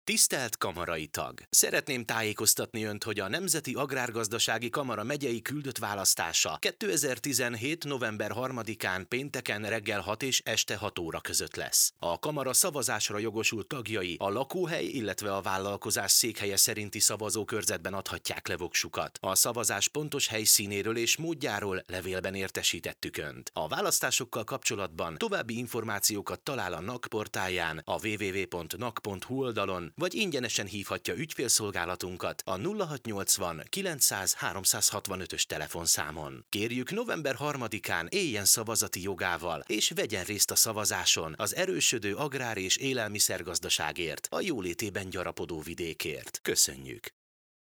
Tisztelt kamarai tag! Szeretném tájékoztatni Önt, hogy a Nemzeti Agrárgazdasági Kamara megyei küldött választása 2017. november 3-án pénteken reggel 6 és este 6 óra között lesz. A kamara szavazásra jogosult tagjai a lakóhely, illetve a vállalkozás székhelye szerinti szavazókörzetben adhatják le voksukat. A szavazás pontos helyszínéről és módjáról levélben értesítettük Önt. A választásokkal kapcsolatban további információkat talál a NAK portáján, a www.nak.hu oldalon, vagy ingyenesen hívhatja ügyfélszolgálatunkat a 0680 900 365-ös telefonszámon. Kérjük, november 3-án éljen szavazati jogával, és vegyen részt a szavazáson az erősödő agrár- és élelmiszergazdaságért, a jólétében gyarapodó vidékért. Köszönjük!